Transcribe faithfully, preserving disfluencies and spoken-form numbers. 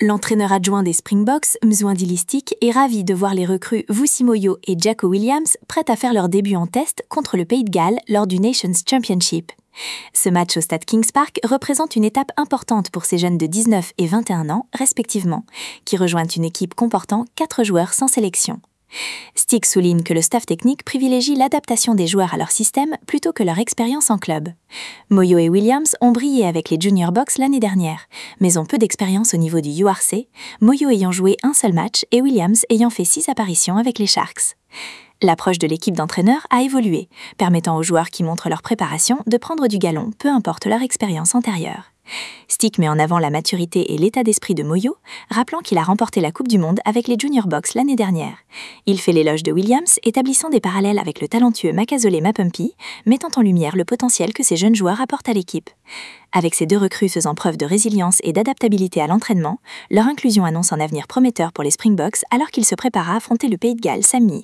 L'entraîneur adjoint des Springboks, Mzwandi Listic, est ravi de voir les recrues Vussi Moyo et Jacko Williams prêtes à faire leur début en test contre le Pays de Galles lors du Nations Championship. Ce match au stade Kings Park représente une étape importante pour ces jeunes de dix-neuf et vingt et un ans, respectivement, qui rejoignent une équipe comportant quatre joueurs sans sélection. Stick souligne que le staff technique privilégie l'adaptation des joueurs à leur système plutôt que leur expérience en club. Moyo et Williams ont brillé avec les Junior Boks l'année dernière, mais ont peu d'expérience au niveau du U R C, Moyo ayant joué un seul match et Williams ayant fait six apparitions avec les Sharks. L'approche de l'équipe d'entraîneurs a évolué, permettant aux joueurs qui montrent leur préparation de prendre du galon, peu importe leur expérience antérieure. Stick met en avant la maturité et l'état d'esprit de Moyo, rappelant qu'il a remporté la Coupe du Monde avec les Junior Boks l'année dernière. Il fait l'éloge de Williams, établissant des parallèles avec le talentueux Makazole Mapimpi, mettant en lumière le potentiel que ces jeunes joueurs apportent à l'équipe. Avec ces deux recrues faisant preuve de résilience et d'adaptabilité à l'entraînement, leur inclusion annonce un avenir prometteur pour les Springboks alors qu'ils se préparent à affronter le Pays de Galles samedi.